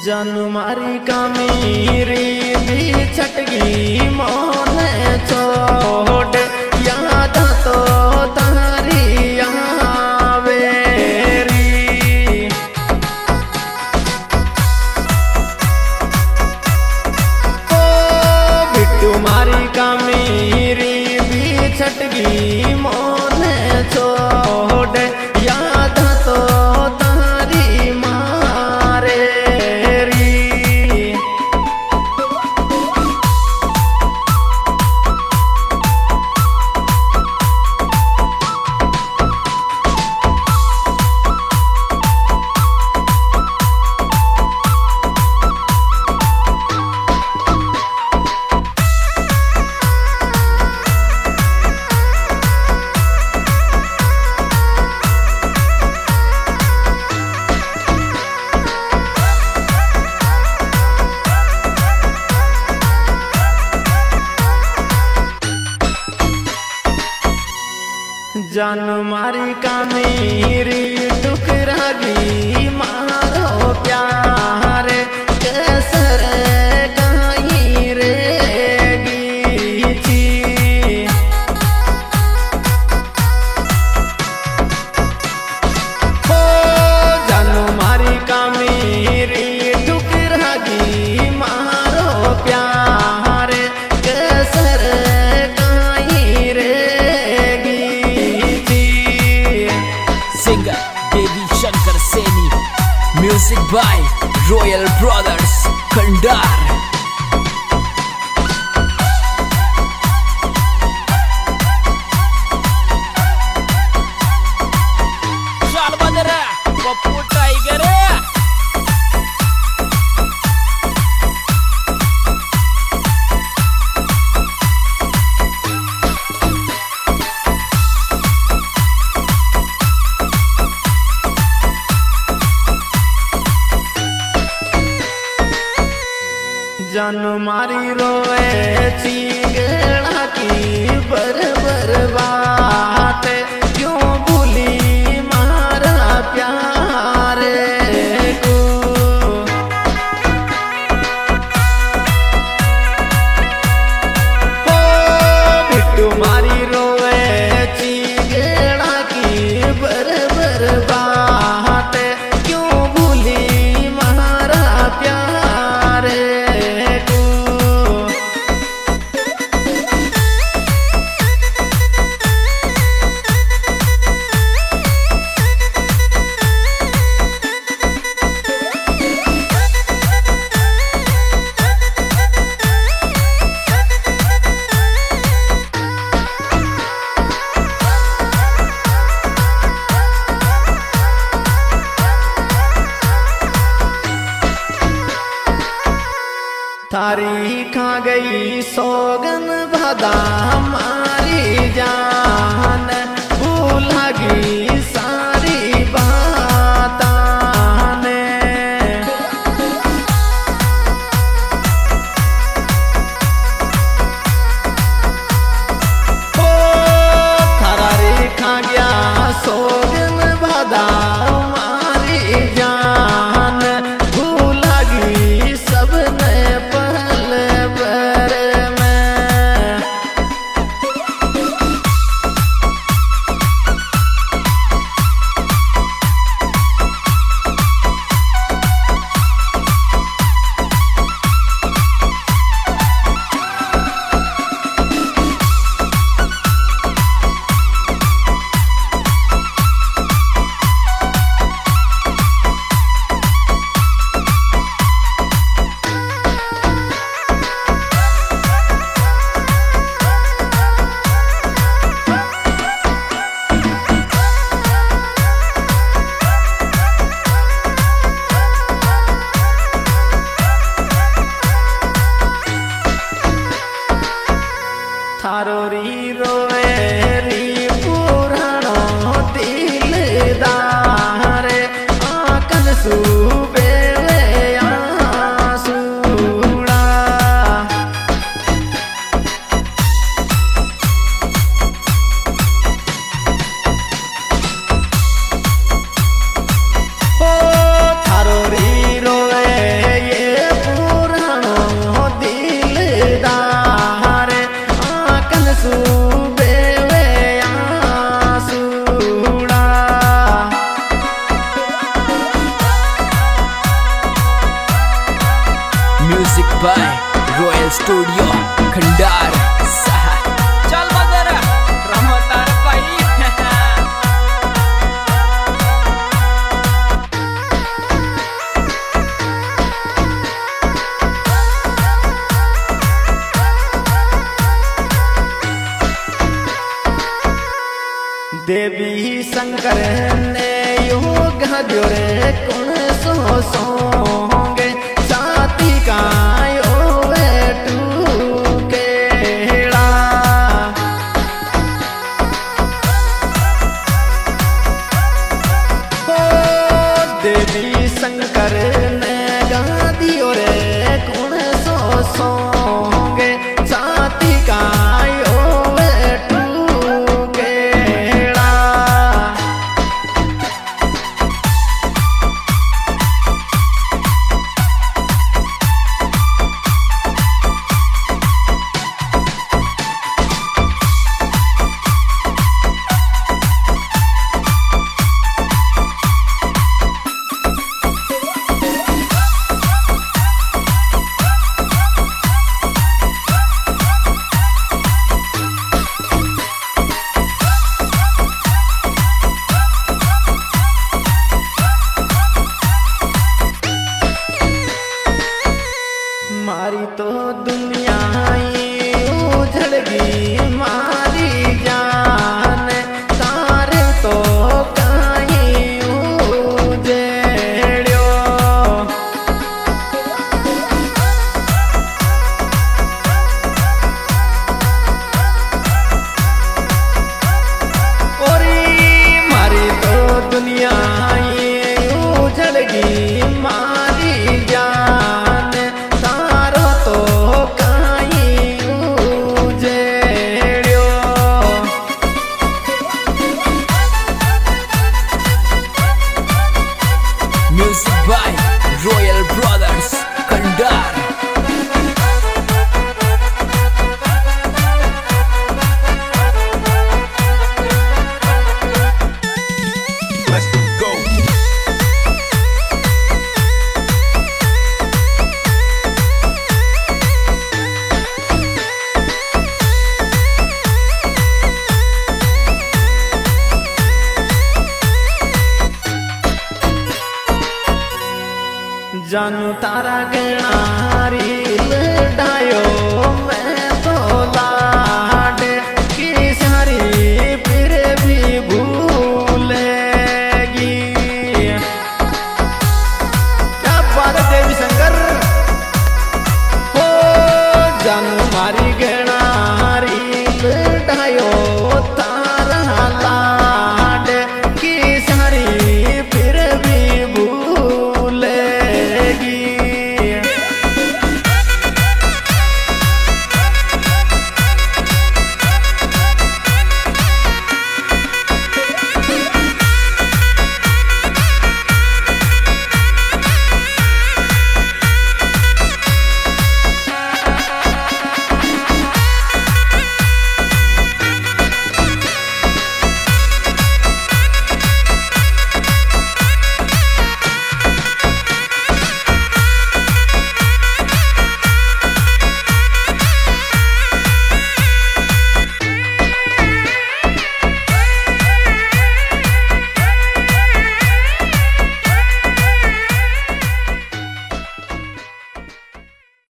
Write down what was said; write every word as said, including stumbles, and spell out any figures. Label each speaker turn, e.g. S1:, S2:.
S1: जनमारी का मेरी भी छटगी मोने छोड़ याद तो तारी आवेरी। ओ बिट्टू मारी का मेरी भी छटगी मोने छोड़ याद तो तारी मारे। जनमारी का मेरी टुकरागी मारो प्यार कैसर कहीं रेगी थी। हो जनमारी का मेरी टुकरागी मारो प्यार कैसर कहीं रेगी।
S2: Singer Devi Shankar Seni, music by Royal Brothers, Kandar. Chal bandera, Pappu Tiger.
S1: जनमारी रोए चिंगड़ा की बर बर बात क्यों भूली मारा प्यार को। हो बिट्टू मारी रोए चिंगड़ा की बर बर बात क्यों भूली मारा प्यार। थारी खा गई सोगन भदा मारी जान भूला गई सारी बात ने। ओ थारी खा गया सोगन भदा मारी जान भूला गई सबने थारो री रोए री पुराणो दिलदार आकन सुबे आंसूड़ा। ओ थारो री रोए
S2: music by royal studio Khandar. चल बदर रमतार भाई।
S1: देवी शंकर ने योग जोरे कौन सो सोंगे साथी का यो बेटू केड़ा। ओ देवी शंकर ने गादी रे कौन सो सोंगे साथी का मारी तो दुनिया उजड़ गई मारी जान तारे तो कहीं उजड़्यो। ओरी मारी तो दुनिया उजड़ गई मारी जान
S2: music by royal brothers Khandar.
S3: Let's go.
S1: जानू तारा गणारी डायो मैं तो ला